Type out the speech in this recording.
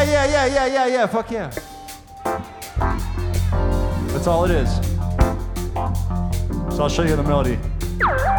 Yeah, fuck yeah. That's all it is. So I'll show you the melody.